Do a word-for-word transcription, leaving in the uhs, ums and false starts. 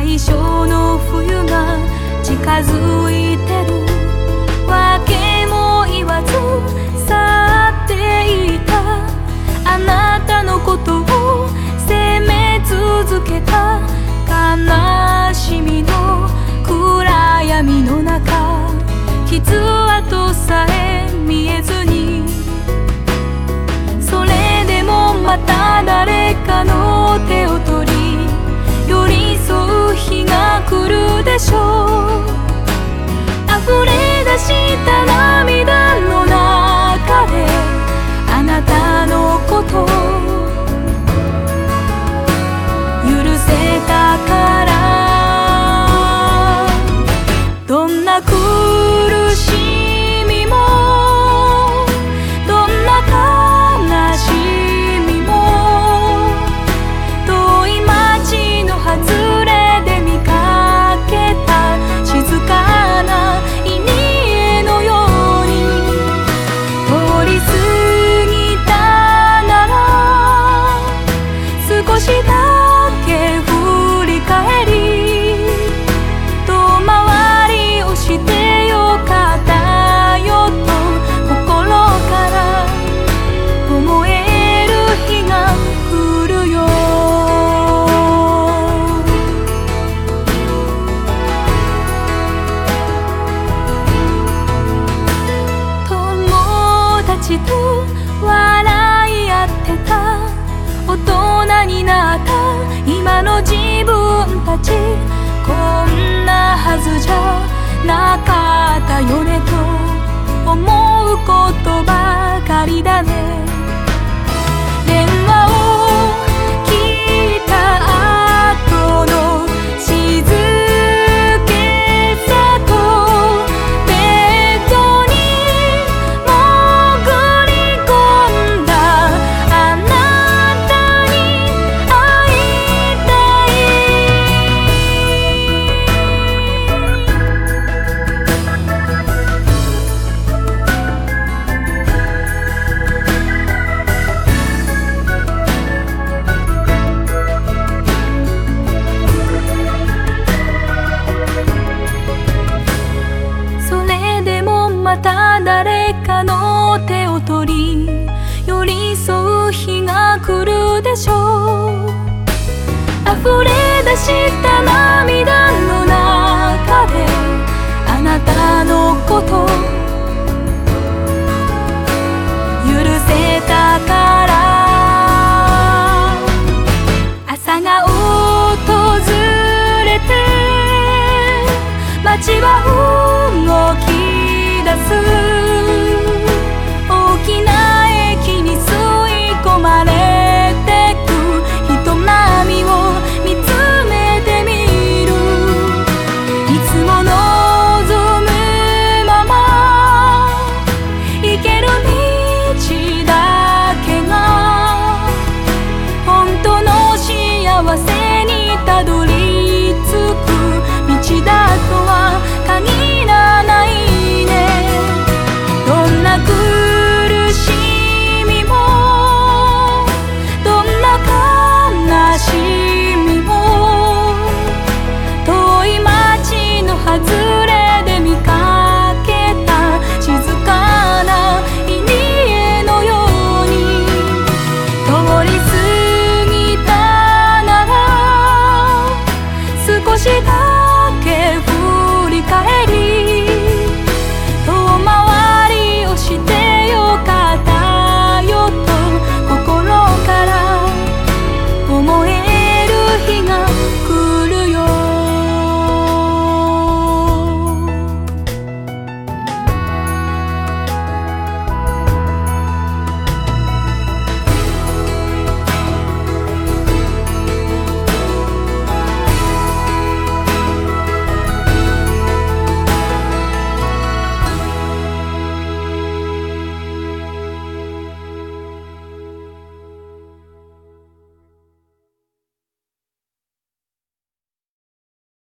最初の冬が近づいてる。わけも言わず去っていた。あなたのことを責め続けた。悲しみの暗闇の中、傷跡さえ見えずに、それでもまた誰かの手を取り寄り添う日が来るでしょう。溢れ出した涙の中であなたのこと許せたから。どんな苦しみもどんな悲しみも、遠い街の外れで見かけた静かな家のように、通り過ぎたなら少しだけ振り返り、遠回りをしてよかったよと心から思える日が来るよ。友達と笑い合ってた。大人になった今の自分たち、こんなはずじゃなかったよねと思うことばかりだね。電話を切った後の静けさと、ベッドに潜り込んだあなたに会いたい。それでもまた誰かの手を取り寄り添う日が来るでしょう。溢れ出した涙の中であなたのこと許せたから。朝が訪れて街は